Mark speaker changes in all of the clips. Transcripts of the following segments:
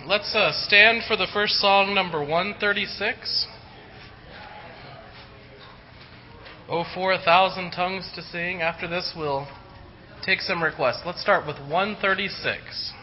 Speaker 1: Let's stand for the first song, number 136. Oh, for 1,000 tongues to sing. After this, we'll take some requests. Let's start with 136.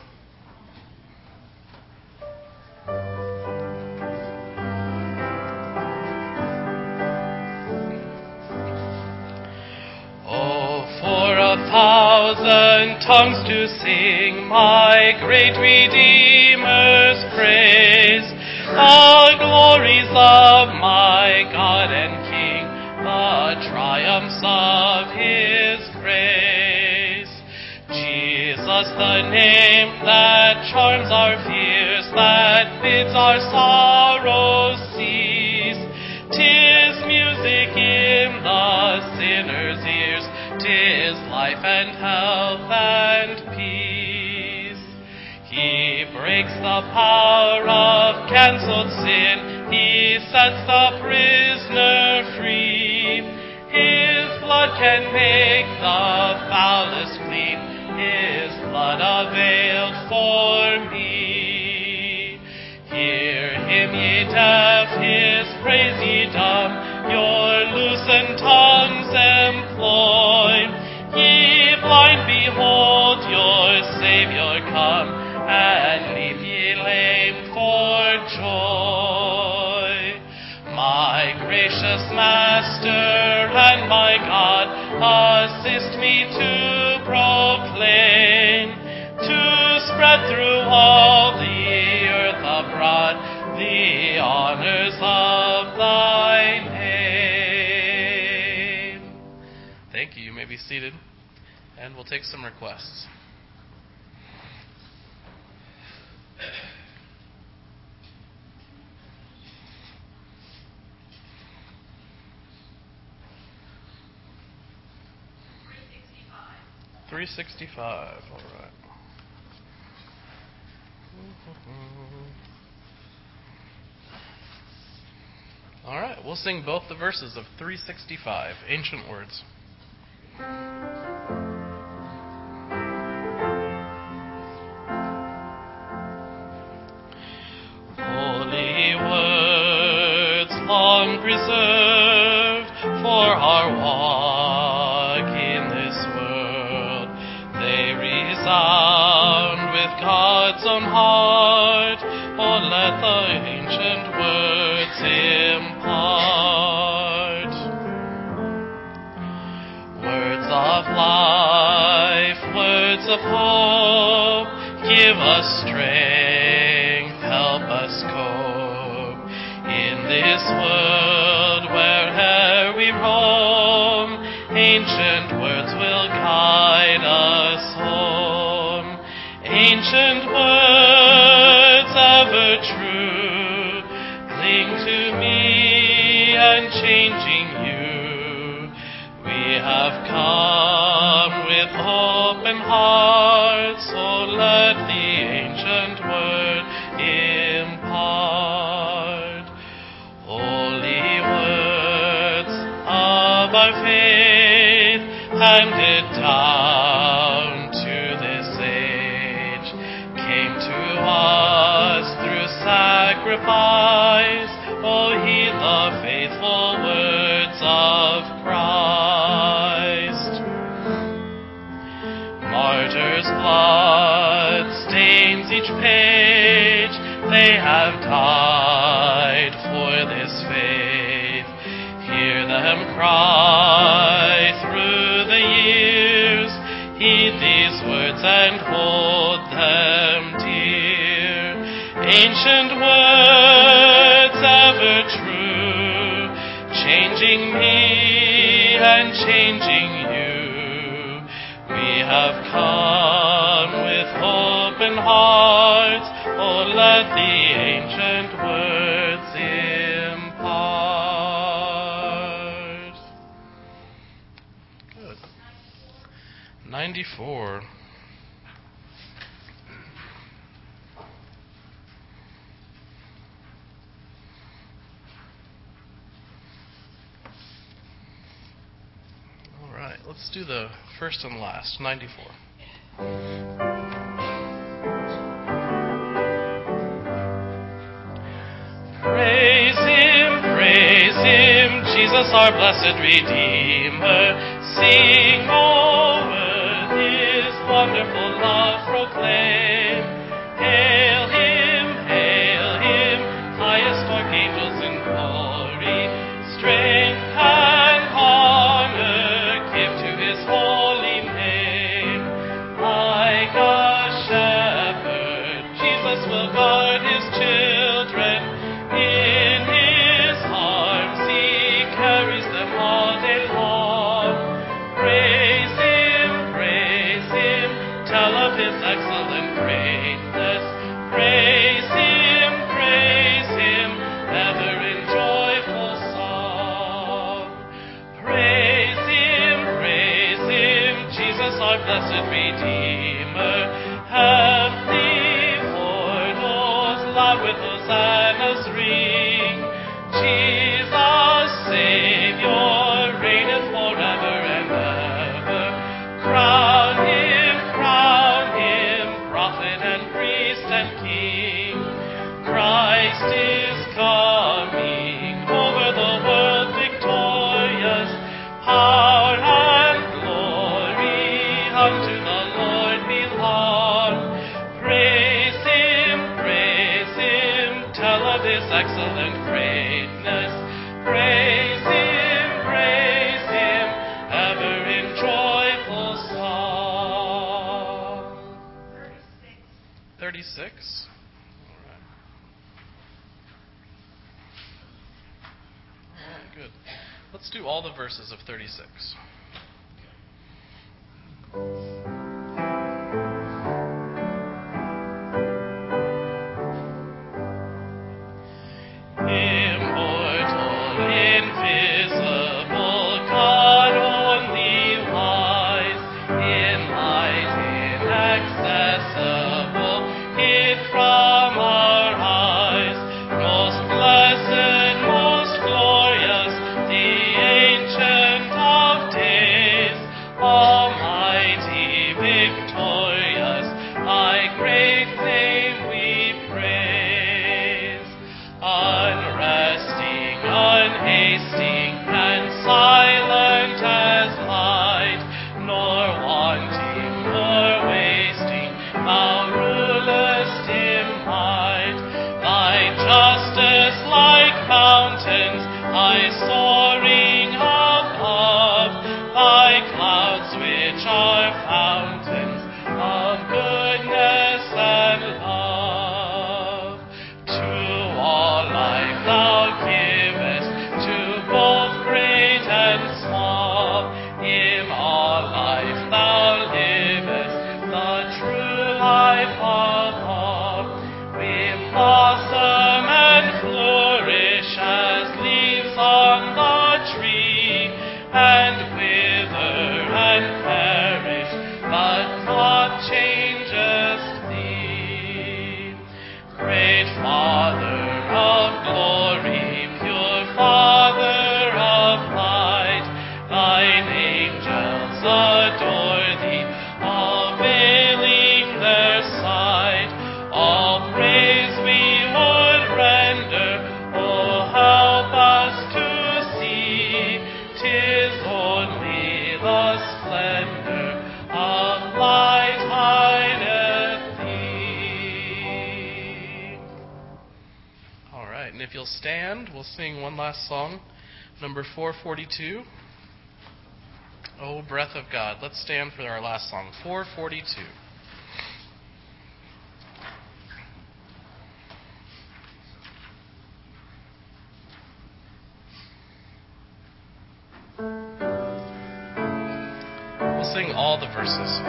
Speaker 1: Oh, for 1,000 tongues to sing my great Redeemer's praise, the glories of my God and King, the triumphs of His grace. Jesus, the name that charms our fears, that bids our sorrows cease. 'Tis music in the sinner's ears, 'tis life and health and peace. He breaks the power of cancelled sin, He sets the prisoner free. His blood can make the foulest clean, His blood availed for me. Hear Him, ye deaf, His praise ye dumb, your loosened tongues employ. Ye blind, behold your Savior come, and leap ye lame for joy. My gracious Master and my God, assist me to proclaim, to spread through all the earth abroad the honors of thy name. Thank you. You may be seated, and we'll take some requests. $365. All right. All right. We'll sing both the verses of 365, Ancient Words. Holy words long preserved for our walk in this world, they resound with God's own heart. Oh, let the ancient words impart words of life, words of hope. Give us strength, help us cope in this world where'er we roam. Ancient words will guide us home. Ancient words ever true, cling to me and changing you. We have come with open hearts, so let the ancient word impart. Holy words of our faith, handed down to this age, came to us through sacrifice. Oh, heed the faithful words of Christ. Martyrs' blood stains each page, they have died for this faith. Hear them cry through the years, heed these words and hold them dear. Ancient words ever true, changing me and changing you. We have come with open hearts, oh, let the ancient words impart. Good. 94. All right, let's do the first and last, 94. Jesus our blessed Redeemer. Sing, O earth, his wonderful love proclaim. Hail him, highest archangels in glory. Strength and honor give to his holy name. Like a shepherd, Jesus will guard his children. In his arms he carries them all day long. Praise him, tell of his excellent greatness. Praise him, ever in joyful song. Praise him, Jesus our blessed Redeemer. Heavenly portals loud with hosannas ring. Jesus, Savior, reigneth forever and ever. Crown him, prophet and priest and king. Christ is coming, over the world victorious. Power and glory unto the Lord belong. Praise him, tell of his excellent greatness. Praise him, ever in joyful song. 36. All right, good. Let's do all the verses of 36. Immortal, invisible, God only wise, in light inaccessible, hid from our eyes. Most blessed, most glorious, the Ancient of Days, almighty, victorious, thy great name we praise. Unresting, unhasting, and silent as light, nor wanting, nor wasting, thou rulest in might. Thy justice like mountains, thy soaring above, thy clouds which are fountains of goodness and love. To all life thou givest, to both great and small. In all life thou livest, the true life of all. We blossom and flourish as leaves on the tree, and wither and perish, but God changeth thee. Great Father of glory, pure Father of light, thine angels adore thee, all veiling their sight. All praise we would render, oh help us to see, 'tis only the splendor of light hideth thee. All right, and if you'll stand, we'll sing one last song, number 442. O breath of God. Let's stand for our last song, 442. We'll sing all the verses.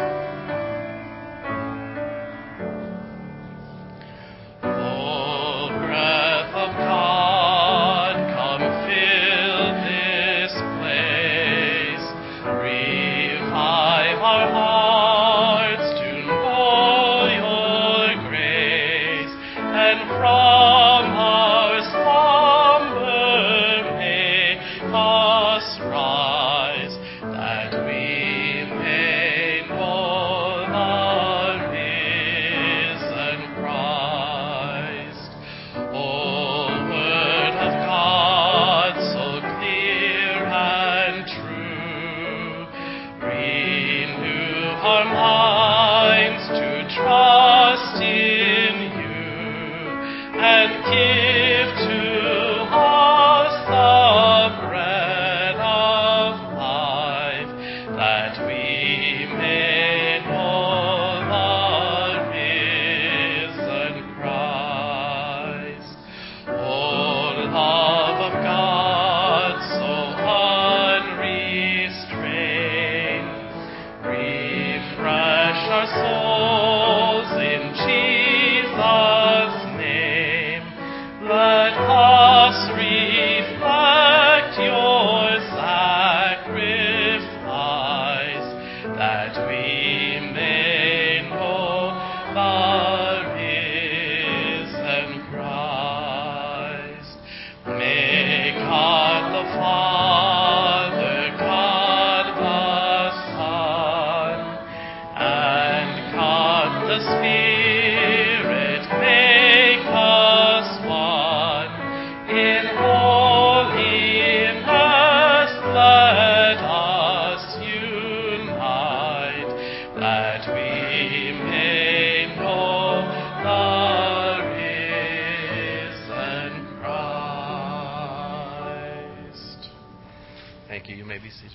Speaker 1: O breath of God, come fill this place. Revive our hearts to know your grace, and from our slumber make us rise, that we may know the risen Christ. O Word of God, so clear be seated.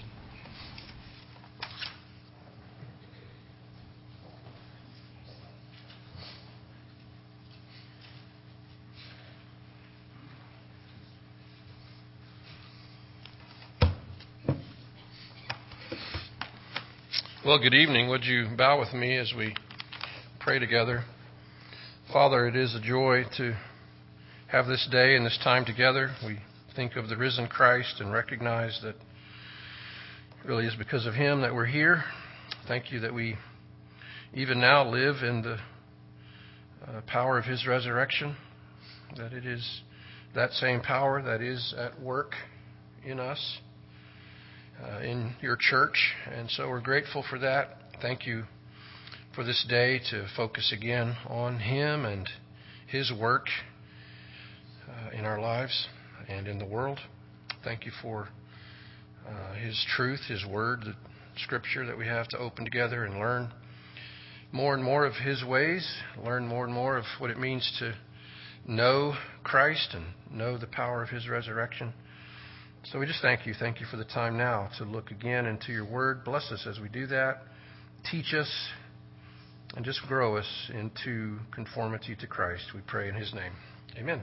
Speaker 2: Well, good evening. Would you bow with me as we pray together? Father, it is a joy to have this day and this time together. We think of the risen Christ and recognize that it really is because of Him that we're here. Thank you that we even now live in the power of His resurrection, that it is that same power that is at work in us. In your church, and so we're grateful for that. Thank you for this day to focus again on Him and His work in our lives and in the world. Thank you for His truth, His Word, the Scripture that we have to open together and learn more and more of His ways, learn more and more of what it means to know Christ and know the power of His resurrection. So we just thank you. Thank you for the time now to look again into your word. Bless us as we do that. Teach us and just grow us into conformity to Christ. We pray in His name. Amen.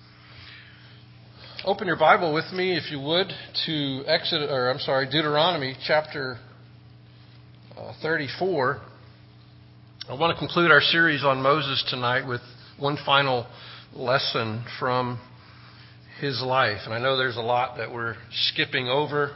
Speaker 2: Open your Bible with me, if you would, to Deuteronomy chapter 34. I want to conclude our series on Moses tonight with one final lesson from his life. And I know there's a lot that we're skipping over.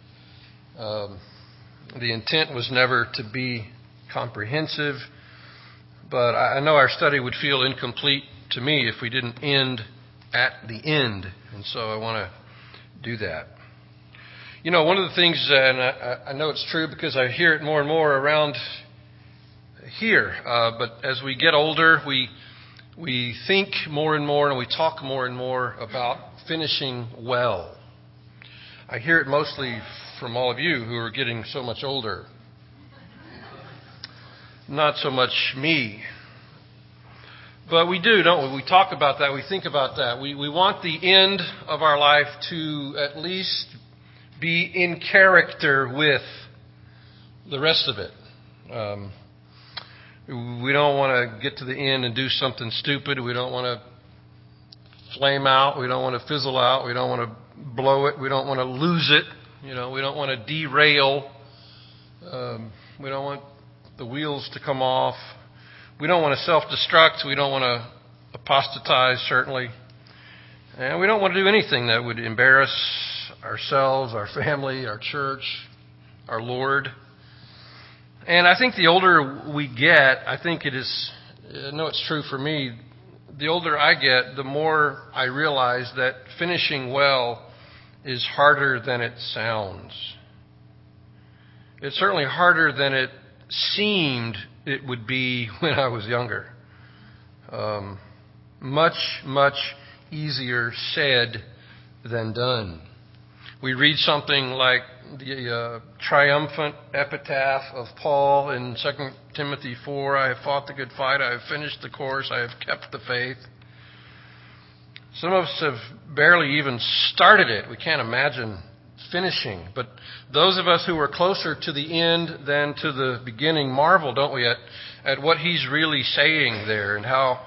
Speaker 2: The intent was never to be comprehensive, but I know our study would feel incomplete to me if we didn't end at the end. And so I want to do that. You know, one of the things, and I know it's true because I hear it more and more around here, but as we get older, we think more and more and we talk more and more about finishing well. I hear it mostly from all of you who are getting so much older. Not so much me. But we do, don't we? We talk about that. We think about that. We want the end of our life to at least be in character with the rest of it. We don't want to get to the end and do something stupid. We don't want to flame out. We don't want to fizzle out. We don't want to blow it. We don't want to lose it. We don't want to derail. We don't want the wheels to come off. We don't want to self-destruct. We don't want to apostatize, certainly. And we don't want to do anything that would embarrass ourselves, our family, our church, our Lord. And I think the older we get, I know it's true for me, the older I get, the more I realize that finishing well is harder than it sounds. It's certainly harder than it seemed it would be when I was younger. Much, much easier said than done. We read something like the triumphant epitaph of Paul in 2 Timothy 4, I have fought the good fight, I have finished the course, I have kept the faith. Some of us have barely even started it. We can't imagine finishing. But those of us who are closer to the end than to the beginning marvel, don't we, at what he's really saying there and how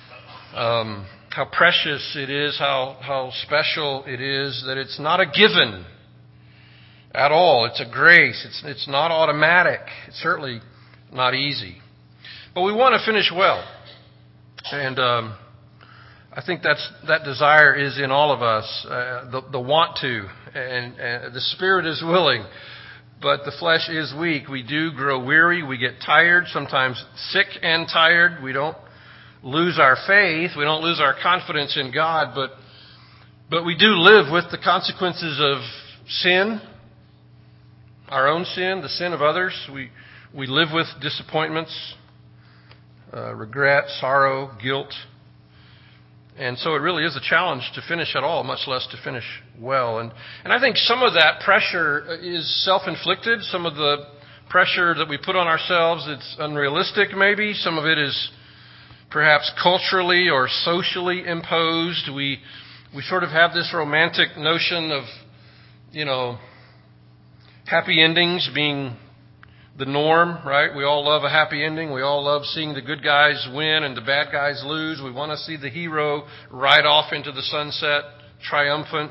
Speaker 2: precious it is, how special it is, that it's not a given at all. It's a grace. It's not automatic. It's certainly not easy. But we want to finish well. And I think that desire is in all of us, the want to. And the spirit is willing, but the flesh is weak. We do grow weary. We get tired, sometimes sick and tired. We don't lose our faith. We don't lose our confidence in God, but we do live with the consequences of sin, our own sin, the sin of others. We live with disappointments, regret, sorrow, guilt. And so it really is a challenge to finish at all, much less to finish well. And I think some of that pressure is self-inflicted. Some of the pressure that we put on ourselves, it's unrealistic maybe. Some of it is perhaps culturally or socially imposed. We sort of have this romantic notion of, Happy endings being the norm, right? We all love a happy ending. We all love seeing the good guys win and the bad guys lose. We want to see the hero ride off into the sunset, triumphant.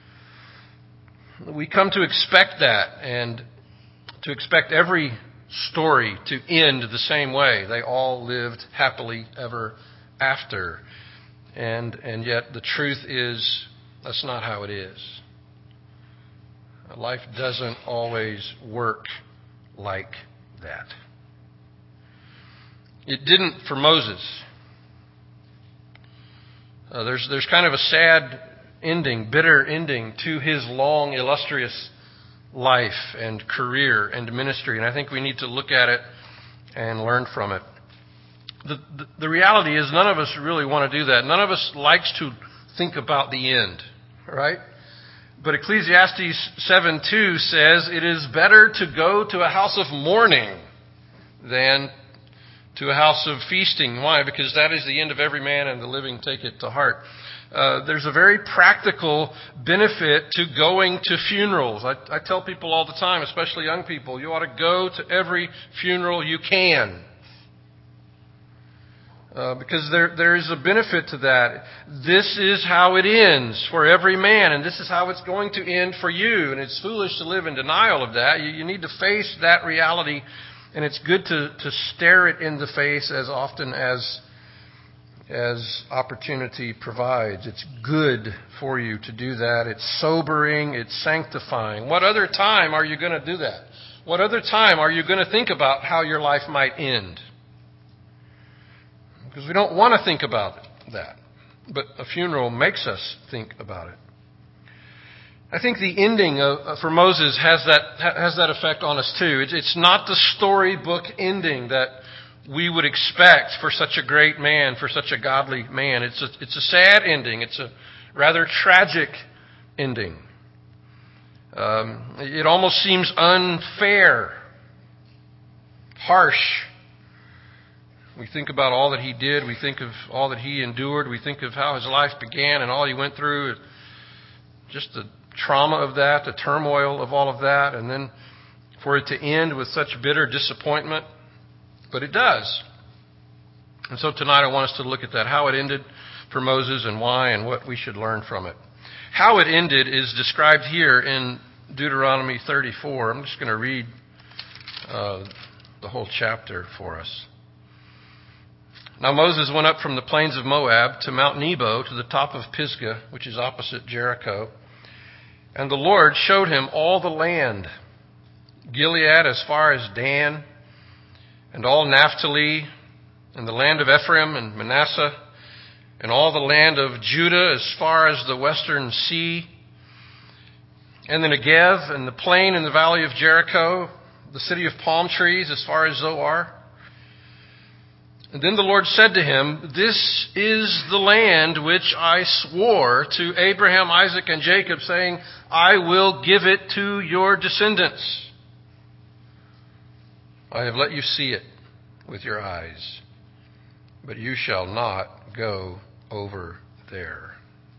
Speaker 2: We come to expect that, and to expect every story to end the same way. They all lived happily ever after. And yet the truth is, that's not how it is. Life doesn't always work like that. It didn't for Moses. There's kind of a sad ending, bitter ending to his long, illustrious life and career and ministry, and I think we need to look at it and learn from it. The reality is none of us really want to do that. None of us likes to think about the end, right? But Ecclesiastes 7:2 says it is better to go to a house of mourning than to a house of feasting. Why? Because that is the end of every man, and the living take it to heart. There's a very practical benefit to going to funerals. I tell people all the time, especially young people, you ought to go to every funeral you can. Because there is a benefit to that. This is how it ends for every man, and this is how it's going to end for you. And it's foolish to live in denial of that. You need to face that reality, and it's good to stare it in the face as often as opportunity provides. It's good for you to do that. It's sobering. It's sanctifying. What other time are you going to do that? What other time are you going to think about how your life might end? Because we don't want to think about that. But a funeral makes us think about it. I think the ending for Moses has that effect on us too. It's not the storybook ending that we would expect for such a great man, for such a godly man. It's a sad ending. It's a rather tragic ending. It almost seems unfair, harsh. We think about all that he did. We think of all that he endured. We think of how his life began and all he went through. Just the trauma of that, the turmoil of all of that, and then for it to end with such bitter disappointment. But it does. And so tonight I want us to look at that, how it ended for Moses and why and what we should learn from it. How it ended is described here in Deuteronomy 34. I'm just going to read the whole chapter for us. Now Moses went up from the plains of Moab to Mount Nebo to the top of Pisgah, which is opposite Jericho. And the Lord showed him all the land, Gilead as far as Dan, and all Naphtali, and the land of Ephraim and Manasseh, and all the land of Judah as far as the western sea, and the Negev, and the plain in the valley of Jericho, the city of palm trees as far as Zoar. And then the Lord said to him, "This is the land which I swore to Abraham, Isaac, and Jacob, saying, I will give it to your descendants. I have let you see it with your eyes, but you shall not go over there."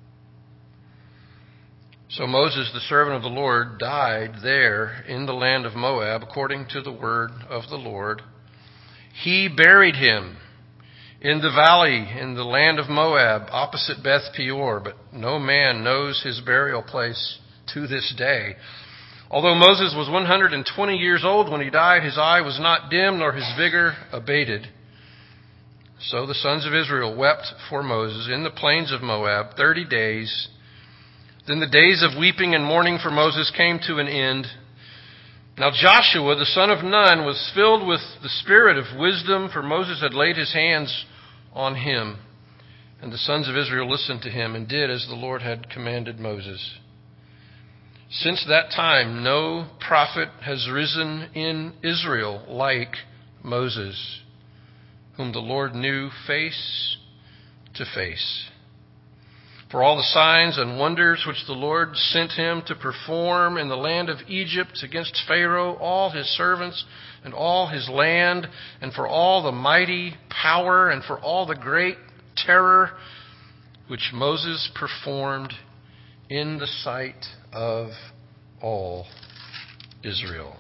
Speaker 2: So Moses, the servant of the Lord, died there in the land of Moab, according to the word of the Lord. He buried him in the valley in the land of Moab, opposite Beth Peor, but no man knows his burial place to this day. Although Moses was 120 years old when he died, his eye was not dim, nor his vigor abated. So the sons of Israel wept for Moses in the plains of Moab 30 days. Then the days of weeping and mourning for Moses came to an end. Now Joshua, the son of Nun, was filled with the spirit of wisdom, for Moses had laid his hands on him. And the sons of Israel listened to him and did as the Lord had commanded Moses. Since that time, no prophet has risen in Israel like Moses, whom the Lord knew face to face. For all the signs and wonders which the Lord sent him to perform in the land of Egypt against Pharaoh, all his servants, and all his land, and for all the mighty power, and for all the great terror which Moses performed in the sight of all Israel.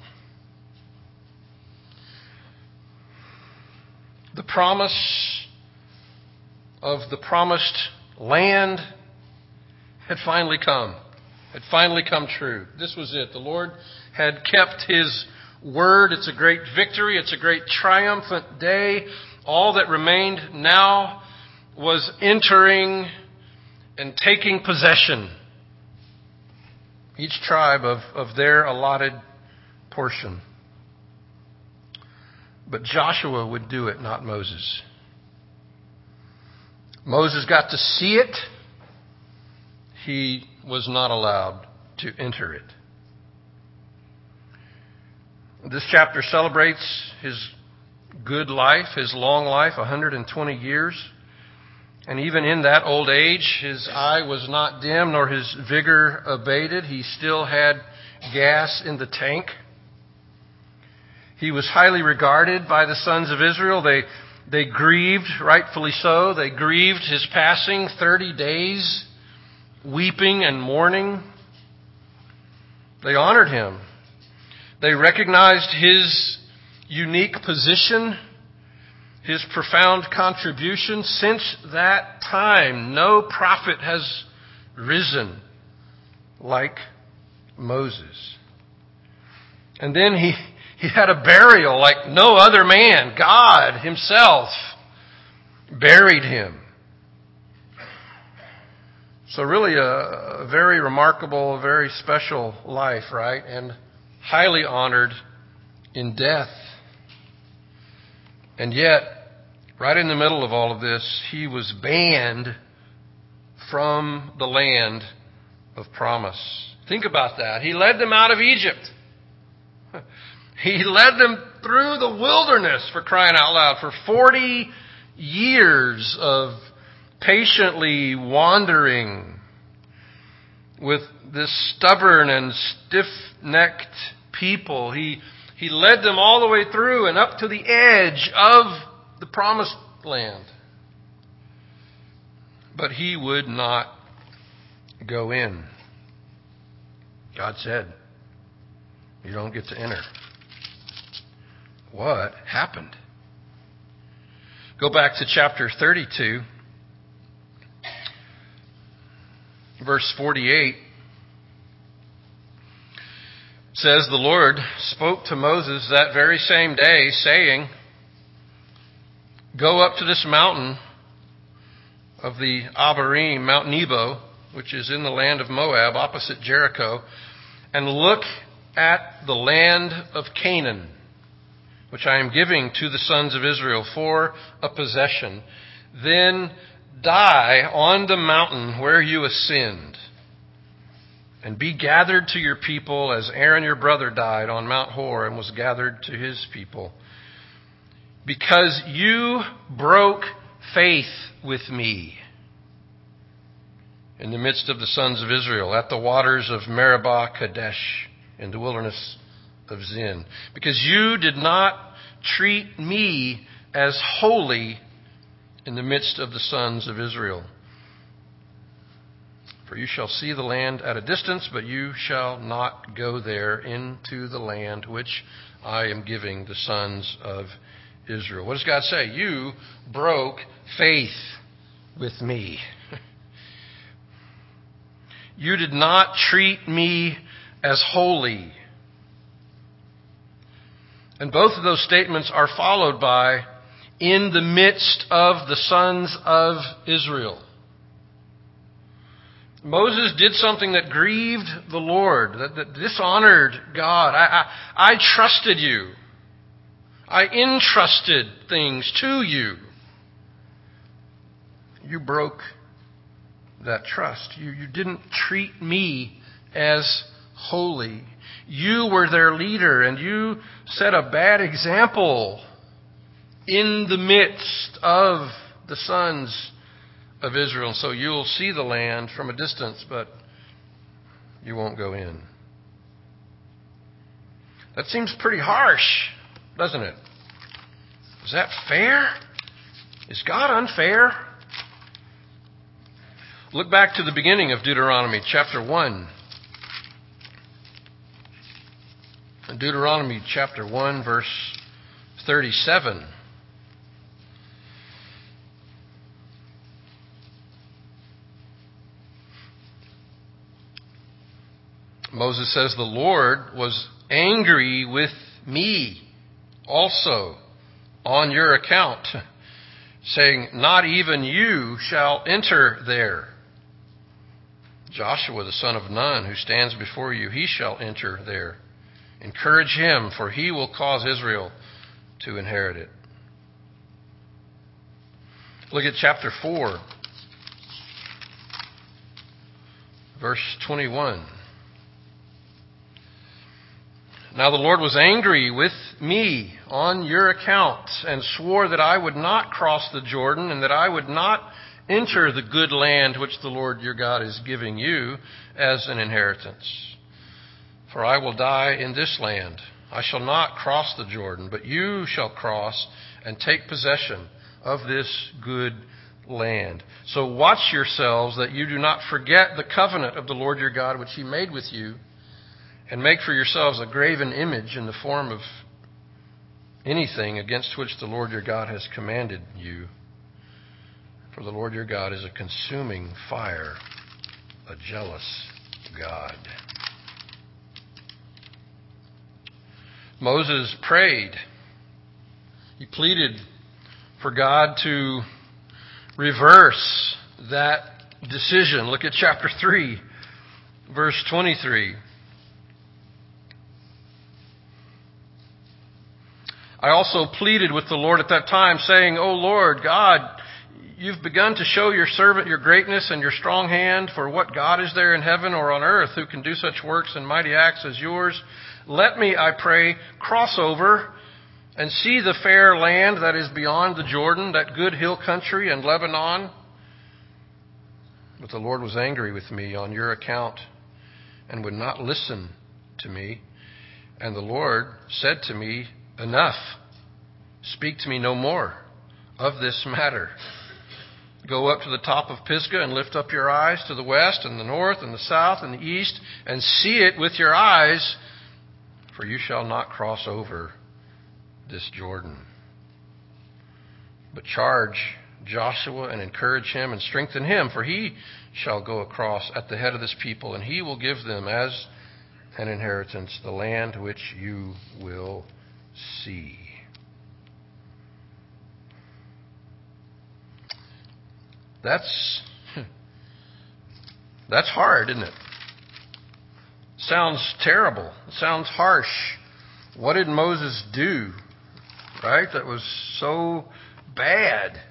Speaker 2: The promise of the promised land had finally come. Had finally come true. This was it. The Lord had kept His word. It's a great victory. It's a great triumphant day. All that remained now was entering and taking possession, each tribe of their allotted portion. But Joshua would do it, not Moses. Moses got to see it. He was not allowed to enter it. This chapter celebrates his good life, his long life, 120 years. And even in that old age, his eye was not dim nor his vigor abated. He still had gas in the tank. He was highly regarded by the sons of Israel. They grieved, rightfully so. They grieved his passing, 30 days, weeping and mourning. They honored him. They recognized his unique position, his profound contribution. Since that time, no prophet has risen like Moses. And then he had a burial like no other man. God Himself buried him. So really a very remarkable, a very special life, right? And highly honored in death. And yet, right in the middle of all of this, he was banned from the land of promise. Think about that. He led them out of Egypt. He led them through the wilderness, for crying out loud, for 40 years of patiently wandering with this stubborn and stiff-necked people. He led them all the way through and up to the edge of the promised land. But he would not go in. God said, "You don't get to enter." What happened? Go back to chapter 32, verse 48. It says, "The Lord spoke to Moses that very same day, saying, 'Go up to this mountain of the Abarim, Mount Nebo, which is in the land of Moab, opposite Jericho, and look at the land of Canaan, which I am giving to the sons of Israel for a possession. Then die on the mountain where you ascend, and be gathered to your people as Aaron your brother died on Mount Hor and was gathered to his people. Because you broke faith with me in the midst of the sons of Israel, at the waters of Meribah Kadesh, in the wilderness of Zin. Because you did not treat me as holy in the midst of the sons of Israel. For you shall see the land at a distance, but you shall not go there into the land which I am giving the sons of Israel.'" What does God say? You broke faith with me. You did not treat me as holy. And both of those statements are followed by, "in the midst of the sons of Israel." Moses did something that grieved the Lord, that dishonored God. I trusted you. I entrusted things to you. You broke that trust. You didn't treat me as holy. You were their leader, and you set a bad example in the midst of the sons of Israel. So you'll see the land from a distance, but you won't go in. That seems pretty harsh, doesn't it? Is that fair? Is God unfair? Look back to the beginning of Deuteronomy, chapter 1. Deuteronomy chapter 1, verse 37. Moses says, "The Lord was angry with me also on your account, saying, not even you shall enter there. Joshua the son of Nun, who stands before you, he shall enter there. Encourage him, for he will cause Israel to inherit it." Look at chapter 4, verse 21. "Now the Lord was angry with me on your account, and swore that I would not cross the Jordan, and that I would not enter the good land which the Lord your God is giving you as an inheritance. For I will die in this land. I shall not cross the Jordan, but you shall cross and take possession of this good land. So watch yourselves that you do not forget the covenant of the Lord your God which he made with you, and make for yourselves a graven image in the form of anything against which the Lord your God has commanded you. For the Lord your God is a consuming fire, a jealous God." Moses prayed. He pleaded for God to reverse that decision. Look at chapter 3, verse 23. "I also pleaded with the Lord at that time, saying, O Lord God, you've begun to show your servant your greatness and your strong hand. For what God is there in heaven or on earth who can do such works and mighty acts as yours? Let me, I pray, cross over and see the fair land that is beyond the Jordan, that good hill country and Lebanon." But the Lord was angry with me on your account and would not listen to me. And the Lord said to me, "Enough. Speak to me no more of this matter. Go up to the top of Pisgah and lift up your eyes to the west and the north and the south and the east and see it with your eyes, for you shall not cross over this Jordan. But charge Joshua and encourage him and strengthen him, for he shall go across at the head of this people, and he will give them as an inheritance the land which you will see." That's hard, isn't it? Sounds terrible. It sounds harsh. What did Moses do, right? That was so bad.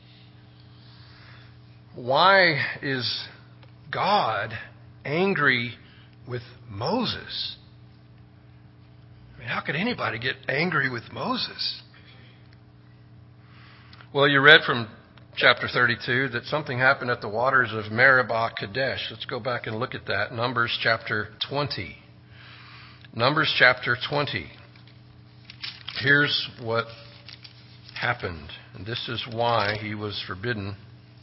Speaker 2: Why is God angry with Moses? I mean, how could anybody get angry with Moses? Well, you read from chapter 32 that something happened at the waters of Meribah Kadesh. Let's go back and look at that. Numbers chapter 20. Numbers chapter 20. Here's what happened, and this is why he was forbidden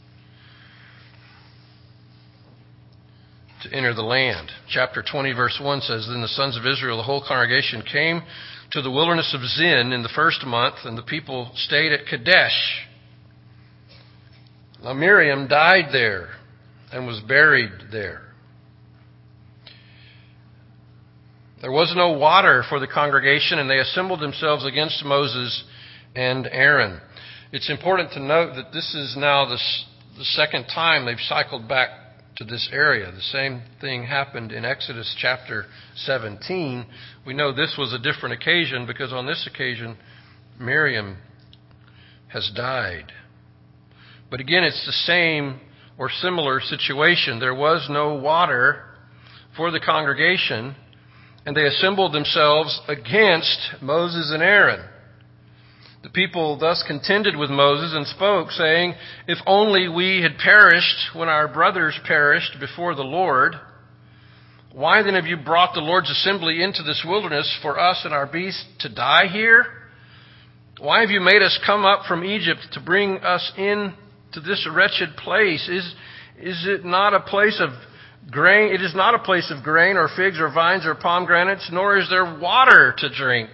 Speaker 2: to enter the land. Chapter 20, verse 1 says, "Then the sons of Israel, the whole congregation, came to the wilderness of Zin in the first month, and the people stayed at Kadesh. Now Miriam died there and was buried there. There was no water for the congregation, and they assembled themselves against Moses and Aaron." It's important to note that this is now the second time they've cycled back to this area. The same thing happened in Exodus chapter 17. We know this was a different occasion because on this occasion, Miriam has died. But again, it's the same or similar situation. There was no water for the congregation, and they assembled themselves against Moses and Aaron. The people thus contended with Moses and spoke, saying, "If only we had perished when our brothers perished before the Lord. Why then have you brought the Lord's assembly into this wilderness for us and our beasts to die here? Why have you made us come up from Egypt to bring us in to this wretched place? Is it not a place of grain. It is not a place of grain or figs or vines or pomegranates, nor is there water to drink.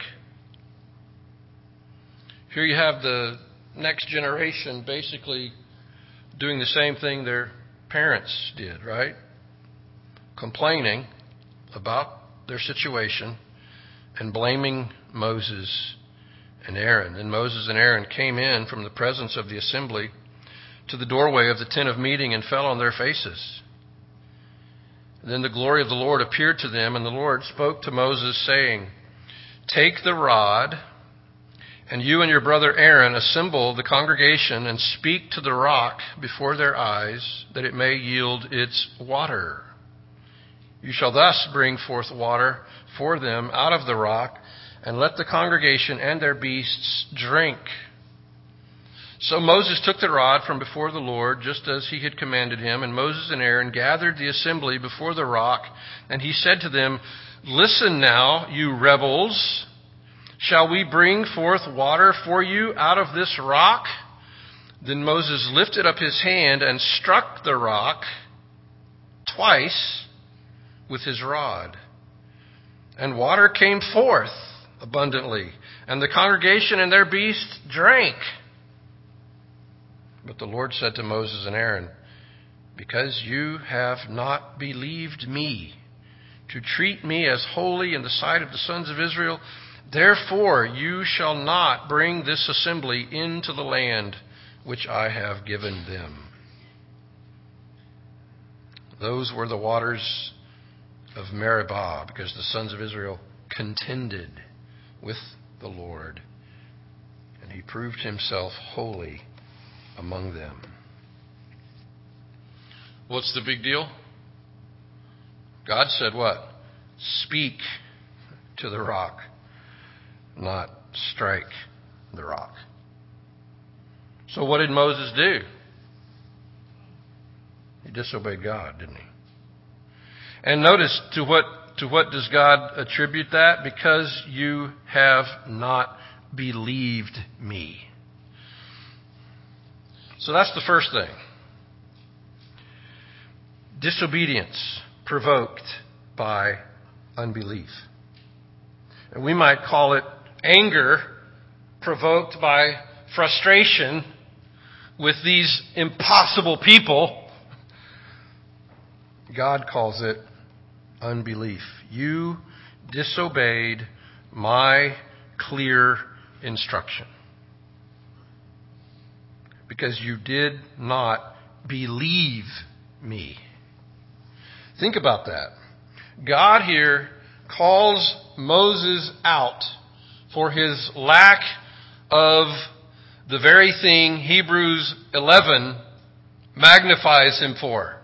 Speaker 2: Here you have the next generation basically doing the same thing their parents did, right? Complaining about their situation and blaming Moses and Aaron. And Moses and Aaron came in from the presence of the assembly to the doorway of the tent of meeting and fell on their faces. And then the glory of the Lord appeared to them, and the Lord spoke to Moses, saying, "Take the rod, and you and your brother Aaron assemble the congregation and speak to the rock before their eyes, that it may yield its water. You shall thus bring forth water for them out of the rock, and let the congregation and their beasts drink." So Moses took the rod from before the Lord, just as he had commanded him, and Moses and Aaron gathered the assembly before the rock, and he said to them, "Listen now, you rebels. Shall we bring forth water for you out of this rock?" Then Moses lifted up his hand and struck the rock twice with his rod. And water came forth abundantly, and the congregation and their beasts drank. But the Lord said to Moses and Aaron, "Because you have not believed me to treat me as holy in the sight of the sons of Israel, therefore you shall not bring this assembly into the land which I have given them." Those were the waters of Meribah, because the sons of Israel contended with the Lord, and he proved himself holy among them. What's the big deal? God said what? Speak to the rock, not strike the rock. So what did Moses do? He disobeyed God, didn't he? And notice to what does God attribute that? Because you have not believed me. So that's the first thing. Disobedience provoked by unbelief. And we might call it anger provoked by frustration with these impossible people. God calls it unbelief. You disobeyed my clear instruction because you did not believe me. Think about that. God here calls Moses out for his lack of the very thing Hebrews 11 magnifies him for.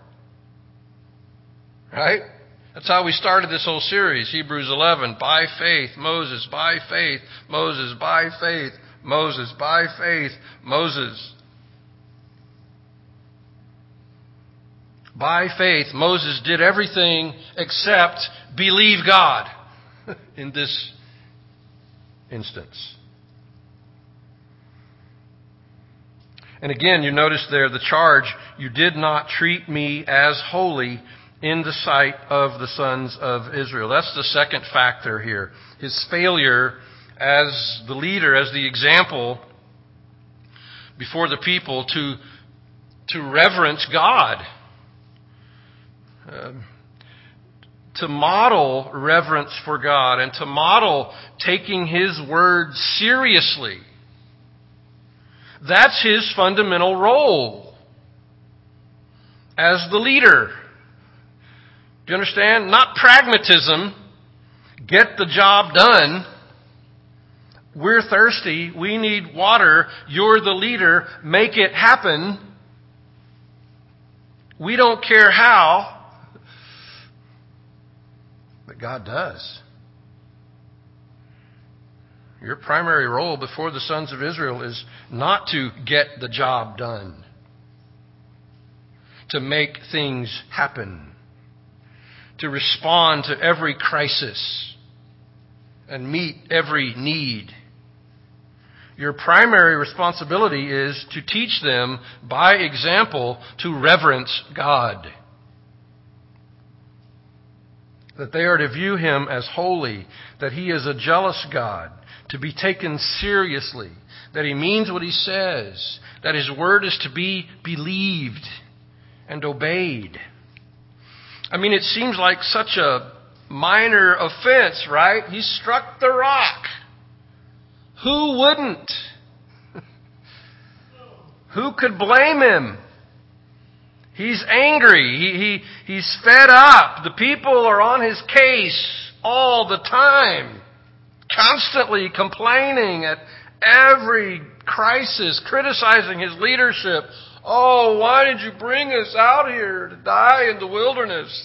Speaker 2: Right? That's how we started this whole series, Hebrews 11. By faith, Moses. By faith, Moses. By faith, Moses. By faith, Moses. By faith, Moses did everything except believe God in this instance. And again, you notice there the charge, you did not treat me as holy in the sight of the sons of Israel. That's the second factor here. His failure as the leader, as the example before the people to reverence God. To model reverence for God and to model taking His word seriously. That's his fundamental role as the leader. Do you understand? Not pragmatism. Get the job done. We're thirsty. We need water. You're the leader. Make it happen. We don't care how. But God does. Your primary role before the sons of Israel is not to get the job done, to make things happen, to respond to every crisis and meet every need. Your primary responsibility is to teach them by example to reverence God. that they are to view him as holy, that he is a jealous God, to be taken seriously, that he means what he says, that his word is to be believed and obeyed. I mean, it seems like such a minor offense, right? He struck the rock. Who wouldn't? Who could blame him? He's angry. He's fed up. The people are on his case all the time, constantly complaining at every crisis, criticizing his leadership. Oh, why did you bring us out here to die in the wilderness?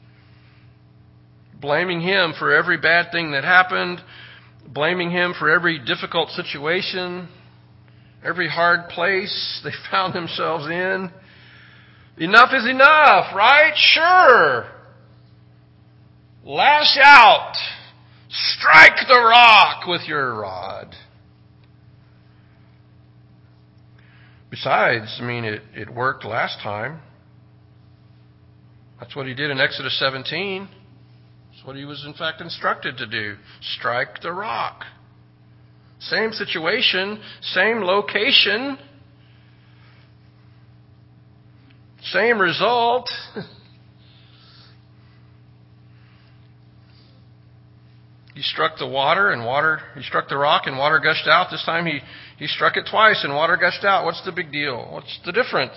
Speaker 2: Blaming him for every bad thing that happened, blaming him for every difficult situation, every hard place they found themselves in. Enough is enough, right? Sure. Lash out. Strike the rock with your rod. Besides, I mean, it worked last time. That's what he did in Exodus 17. That's what he was, in fact, instructed to do. Strike the rock. Same situation, same location, same result. He struck the he struck the rock and water gushed out. This time he struck it twice and water gushed out. What's the big deal? What's the difference?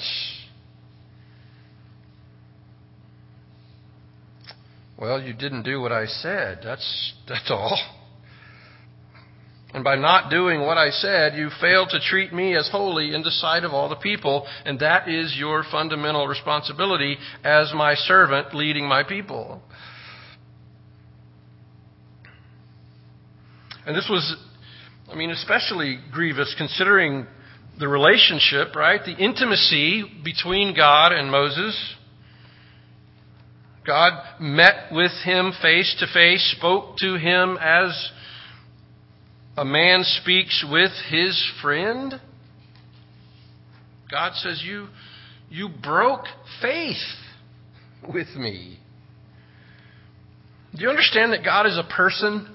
Speaker 2: Well, you didn't do what I said. That's all. And by not doing what I said, you failed to treat me as holy in the sight of all the people. And that is your fundamental responsibility as my servant leading my people. And this was, especially grievous considering the relationship, right? The intimacy between God and Moses. God met with him face to face, spoke to him as a man speaks with his friend. God says, you broke faith with me. Do you understand that God is a person?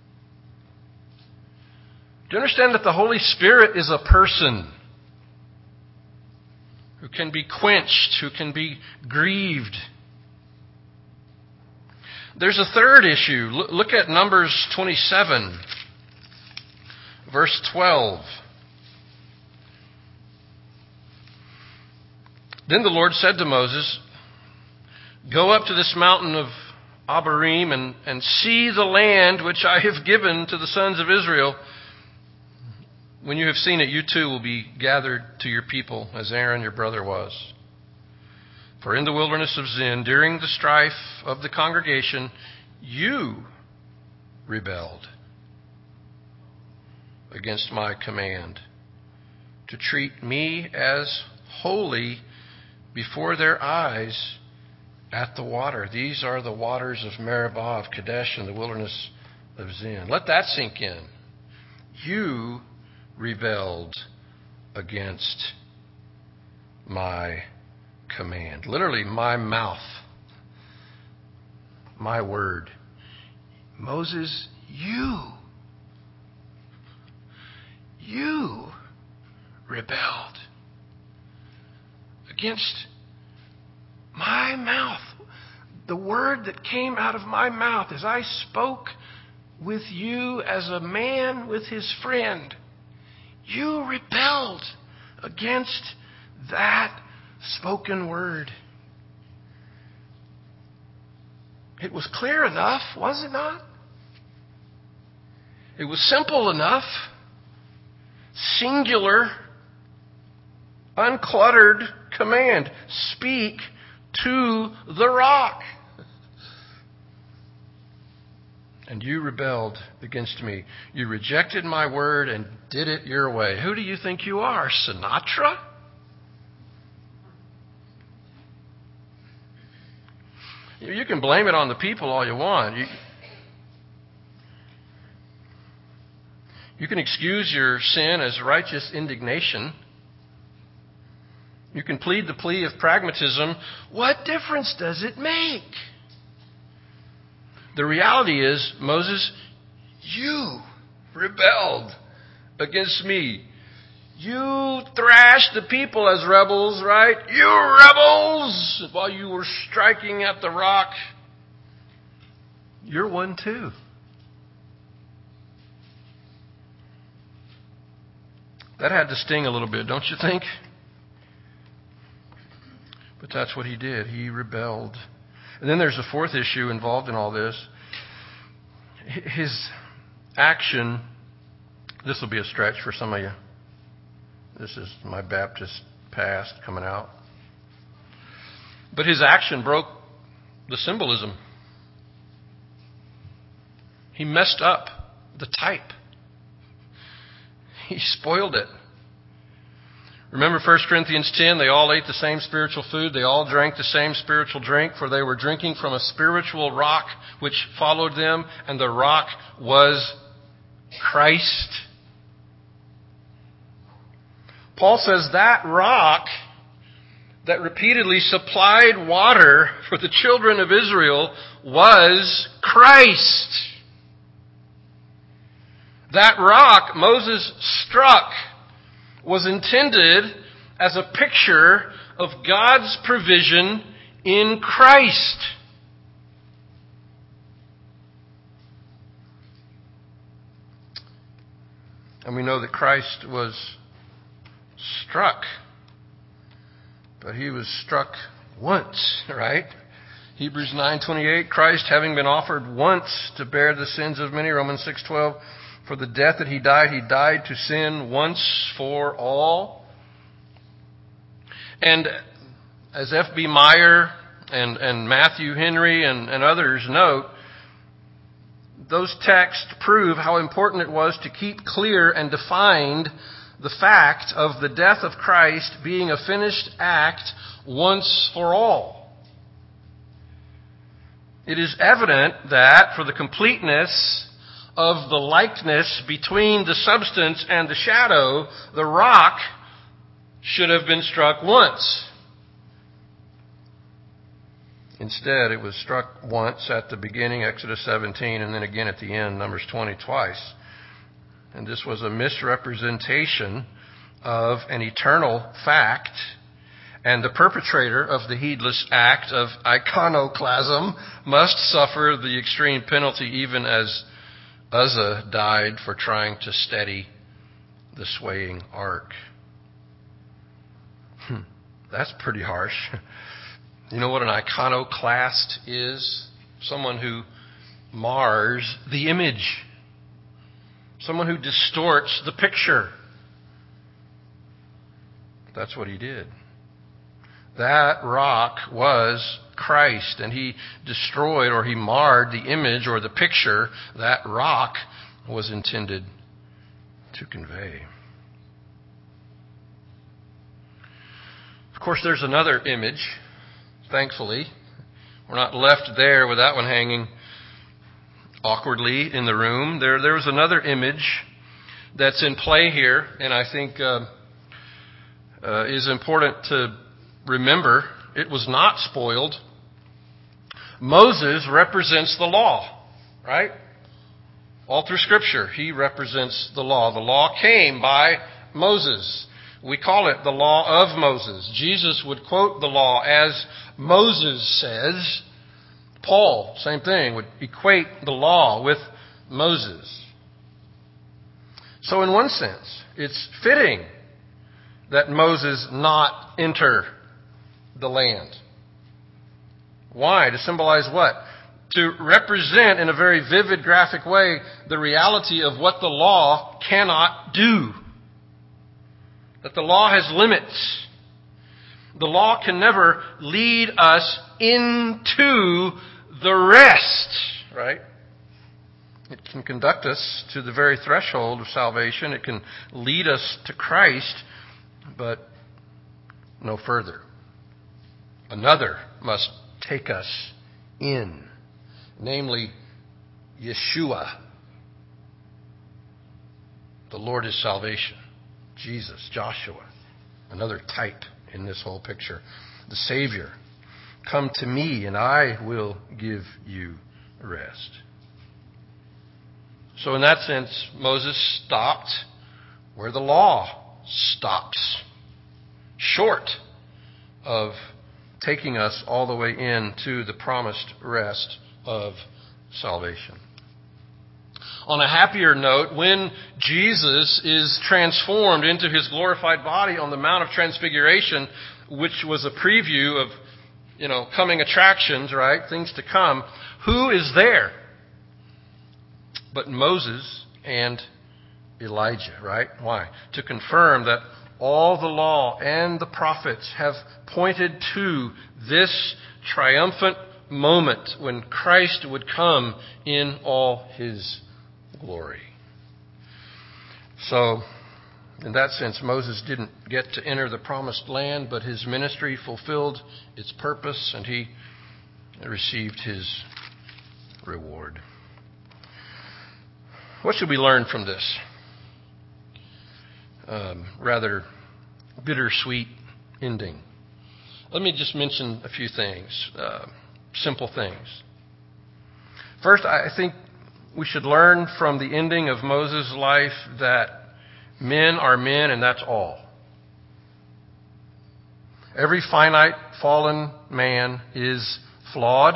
Speaker 2: Do you understand that the Holy Spirit is a person who can be quenched, who can be grieved? There's a third issue. Look at Numbers 27, verse 12. Then the Lord said to Moses, "Go up to this mountain of Abarim and see the land which I have given to the sons of Israel. When you have seen it, you too will be gathered to your people, as Aaron your brother was. For in the wilderness of Zin, during the strife of the congregation, you rebelled against my command to treat me as holy before their eyes at the water." These are the waters of Meribah, of Kadesh, in the wilderness of Zin. Let that sink in. You rebelled against my command. Literally, my mouth, my word. Moses, you rebelled against my mouth. The word that came out of my mouth as I spoke with you as a man with his friend. You rebelled against that spoken word. It was clear enough, was it not? It was simple enough, singular, uncluttered command. Speak to the rock. And you rebelled against me. You rejected my word and did it your way. Who do you think you are, Sinatra? You can blame it on the people all you want. You can excuse your sin as righteous indignation. You can plead the plea of pragmatism. What difference does it make? The reality is, Moses, you rebelled against me. You thrashed the people as rebels, right? You rebels! While you were striking at the rock. You're one too. That had to sting a little bit, don't you think? But that's what he did. He rebelled. And then there's a fourth issue involved in all this. His action, this will be a stretch for some of you. This is my Baptist past coming out. But his action broke the symbolism. He messed up the type. He spoiled it. Remember 1 Corinthians 10, they all ate the same spiritual food. They all drank the same spiritual drink, for they were drinking from a spiritual rock which followed them, and the rock was Christ. Paul says that rock that repeatedly supplied water for the children of Israel was Christ. That rock Moses struck was intended as a picture of God's provision in Christ. And we know that Christ was struck, but he was struck once, right? Hebrews 9:28, Christ having been offered once to bear the sins of many, Romans 6:12, for the death that he died to sin once for all. And as F.B. Meyer and Matthew Henry and others note, those texts prove how important it was to keep clear and defined the fact of the death of Christ being a finished act once for all. It is evident that for the completeness of the likeness between the substance and the shadow, the rock should have been struck once. Instead, it was struck once at the beginning, Exodus 17, and then again at the end, Numbers 20, twice. And this was a misrepresentation of an eternal fact, and the perpetrator of the heedless act of iconoclasm must suffer the extreme penalty, even as Uzzah died for trying to steady the swaying ark. That's pretty harsh. You know what an iconoclast is? Someone who mars the image. Someone who distorts the picture. That's what he did. That rock was Christ, and he destroyed or he marred the image or the picture that rock was intended to convey. Of course, there's another image, thankfully. We're not left there with that one hanging awkwardly in the room. There was another image that's in play here, and I think is important to remember. It was not spoiled. Moses represents the law, right? All through Scripture, he represents the law. The law came by Moses. We call it the law of Moses. Jesus would quote the law as Moses says. Paul, same thing, would equate the law with Moses. So in one sense, it's fitting that Moses not enter the land. Why? To symbolize what? To represent in a very vivid, graphic way the reality of what the law cannot do. That the law has limits. The law can never lead us into the rest, right? It can conduct us to the very threshold of salvation. It can lead us to Christ, but no further. Another must take us in, namely Yeshua. The Lord is salvation. Jesus, Joshua, another type in this whole picture. The Savior. Come to me and I will give you rest. So in that sense, Moses stopped where the law stops, short of taking us all the way into the promised rest of salvation. On a happier note, when Jesus is transformed into his glorified body on the Mount of Transfiguration, which was a preview of, coming attractions, right? Things to come. Who is there but Moses and Elijah, right? Why? To confirm that all the law and the prophets have pointed to this triumphant moment when Christ would come in all his glory. So, in that sense, Moses didn't get to enter the promised land, but his ministry fulfilled its purpose and he received his reward. What should we learn from this rather bittersweet ending? Let me just mention a few things, simple things. First, I think we should learn from the ending of Moses' life that men are men and that's all. Every finite, fallen man is flawed.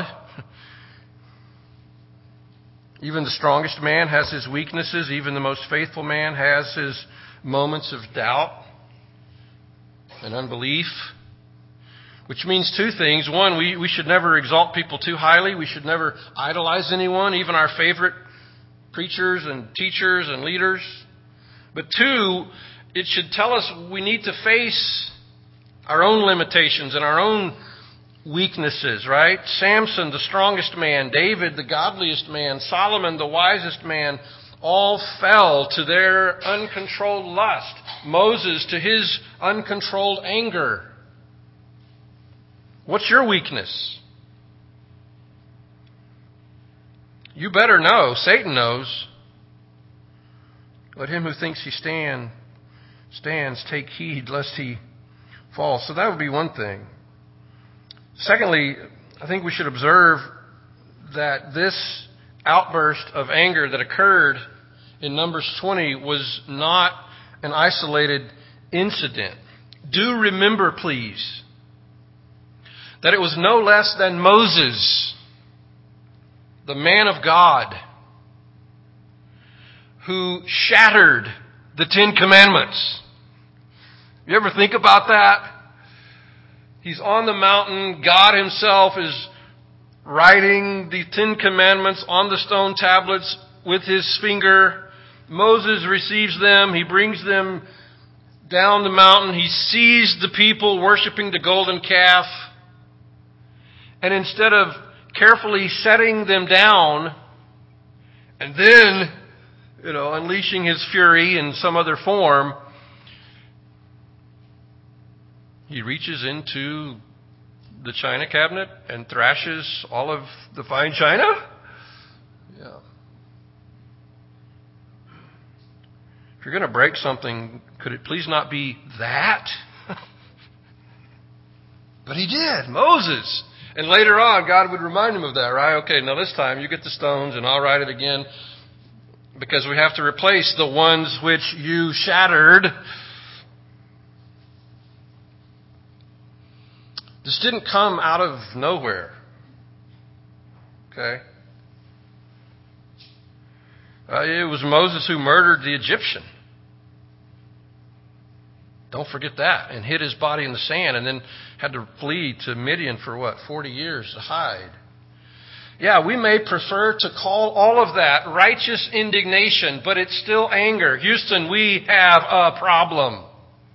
Speaker 2: Even the strongest man has his weaknesses. Even the most faithful man has his moments of doubt and unbelief. Which means two things. One, we should never exalt people too highly. We should never idolize anyone, even our favorite preachers and teachers and leaders. But two, it should tell us we need to face our own limitations and our own weaknesses, right? Samson, the strongest man, David, the godliest man, Solomon, the wisest man, all fell to their uncontrolled lust. Moses to his uncontrolled anger. What's your weakness? You better know. Satan knows. Let him who thinks he stands take heed lest he fall. So that would be one thing. Secondly, I think we should observe that this outburst of anger that occurred in Numbers 20 was not an isolated incident. Do remember, please, that it was no less than Moses, the man of God, who shattered the Ten Commandments. You ever think about that? He's on the mountain. God himself is writing the Ten Commandments on the stone tablets with his finger. Moses receives them. He brings them down the mountain. He sees the people worshiping the golden calf. And instead of carefully setting them down and then, unleashing his fury in some other form, he reaches into the china cabinet and thrashes all of the fine china? Yeah. If you're going to break something, could it please not be that? But he did. Moses. And later on, God would remind him of that, right? Okay, now this time you get the stones and I'll write it again because we have to replace the ones which you shattered. This didn't come out of nowhere. Okay? It was Moses who murdered the Egyptian. Don't forget that. And hid his body in the sand and then had to flee to Midian for 40 years to hide. Yeah, we may prefer to call all of that righteous indignation, but it's still anger. Houston, we have a problem.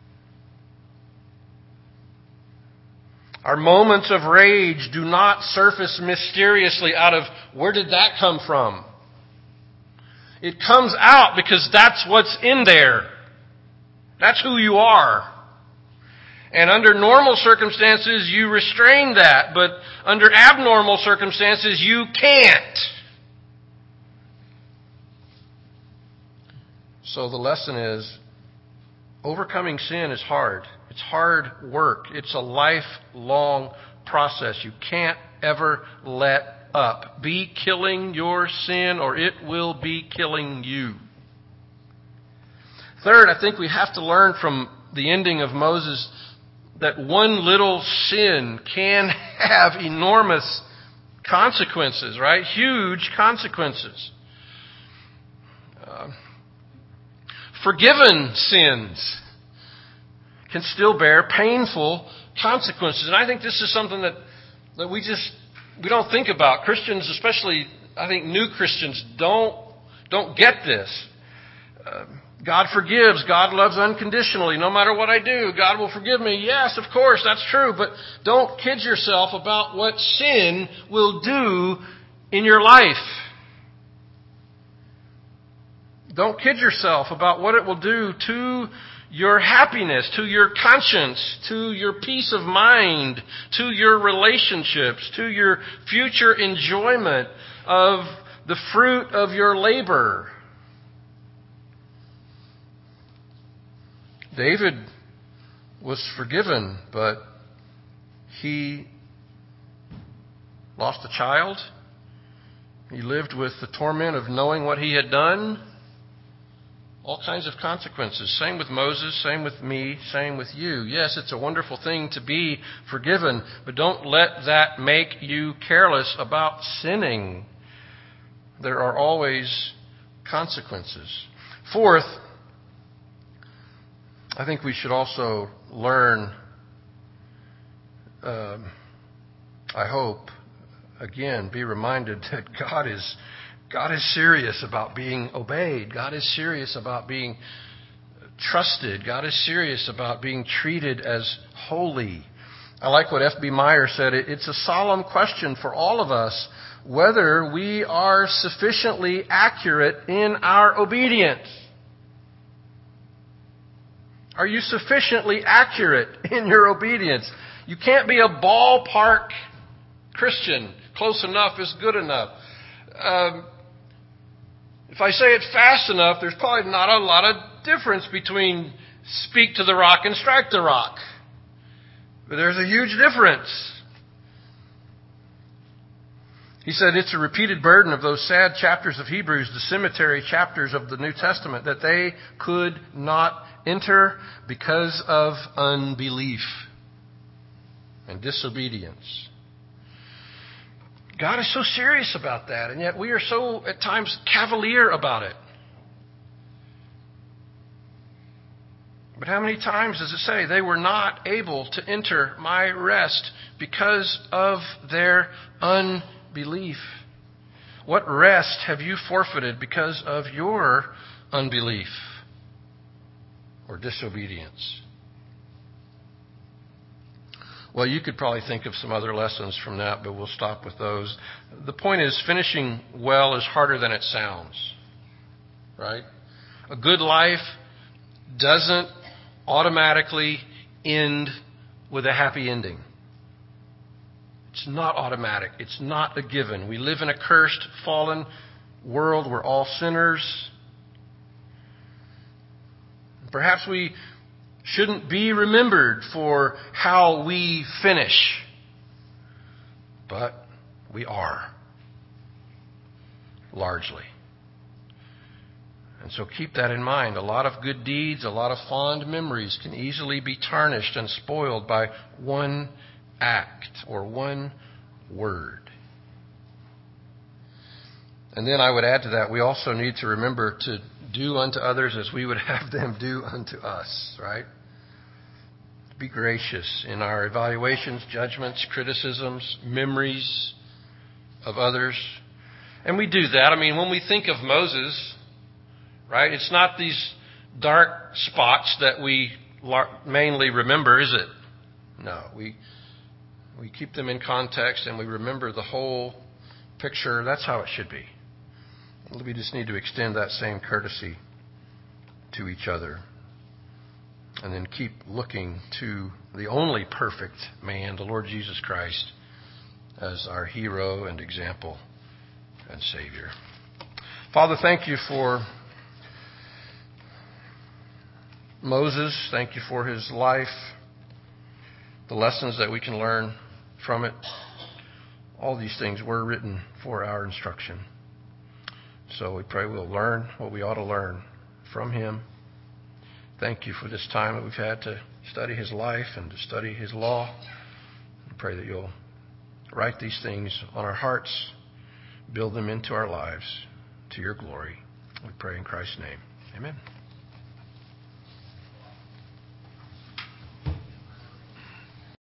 Speaker 2: Our moments of rage do not surface mysteriously out of where did that come from? It comes out because that's what's in there. That's who you are. And under normal circumstances, you restrain that. But under abnormal circumstances, you can't. So the lesson is, overcoming sin is hard. It's hard work. It's a lifelong process. You can't ever let up. Be killing your sin, or it will be killing you. Third, I think we have to learn from the ending of Moses that one little sin can have enormous consequences, right? Huge consequences. Forgiven sins can still bear painful consequences. And I think this is something that we don't think about. Christians, especially, I think new Christians, don't get this. God forgives. God loves unconditionally. No matter what I do, God will forgive me. Yes, of course, that's true. But don't kid yourself about what sin will do in your life. Don't kid yourself about what it will do to your happiness, to your conscience, to your peace of mind, to your relationships, to your future enjoyment of the fruit of your labor. David was forgiven, but he lost a child. He lived with the torment of knowing what he had done. All kinds of consequences. Same with Moses, same with me, same with you. Yes, it's a wonderful thing to be forgiven, but don't let that make you careless about sinning. There are always consequences. Fourth, I think we should also learn, I hope, again, be reminded that God is serious about being obeyed. God is serious about being trusted. God is serious about being treated as holy. I like what F.B. Meyer said. It's a solemn question for all of us whether we are sufficiently accurate in our obedience. Are you sufficiently accurate in your obedience? You can't be a ballpark Christian. Close enough is good enough. If I say it fast enough, there's probably not a lot of difference between speak to the rock and strike the rock. But there's a huge difference. He said it's a repeated burden of those sad chapters of Hebrews, the cemetery chapters of the New Testament, that they could not enter because of unbelief and disobedience. God is so serious about that, and yet we are so, at times, cavalier about it. But how many times does it say they were not able to enter my rest because of their unbelief? What rest have you forfeited because of your unbelief or disobedience? Well, you could probably think of some other lessons from that, but we'll stop with those. The point is, finishing well is harder than it sounds, right? A good life doesn't automatically end with a happy ending. It's not automatic. It's not a given. We live in a cursed, fallen world. We're all sinners. Perhaps we shouldn't be remembered for how we finish. But we are. Largely. And so keep that in mind. A lot of good deeds, a lot of fond memories can easily be tarnished and spoiled by one act or one word. And then I would add to that, we also need to remember to do unto others as we would have them do unto us, right? Be gracious in our evaluations, judgments, criticisms, memories of others. And we do that. I mean, when we think of Moses, right, it's not these dark spots that we mainly remember, is it? No, we keep them in context and we remember the whole picture. That's how it should be. We just need to extend that same courtesy to each other. And then keep looking to the only perfect man, the Lord Jesus Christ, as our hero and example and Savior. Father, thank you for Moses. Thank you for his life, the lessons that we can learn from it. All these things were written for our instruction. So we pray we'll learn what we ought to learn from him. Thank you for this time that we've had to study his life and to study his law. We pray that you'll write these things on our hearts, build them into our lives to your glory. We pray in Christ's name. Amen.